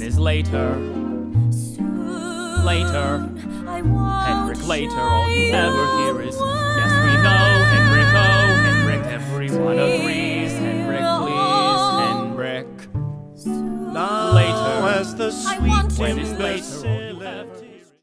is later? Later. Henrik, later, all you ever hear is, yes, we know, Henrik, oh, Henrik, everyone agrees, Henrik, please, Henrik. Now, Later. as the sweet When is timber later?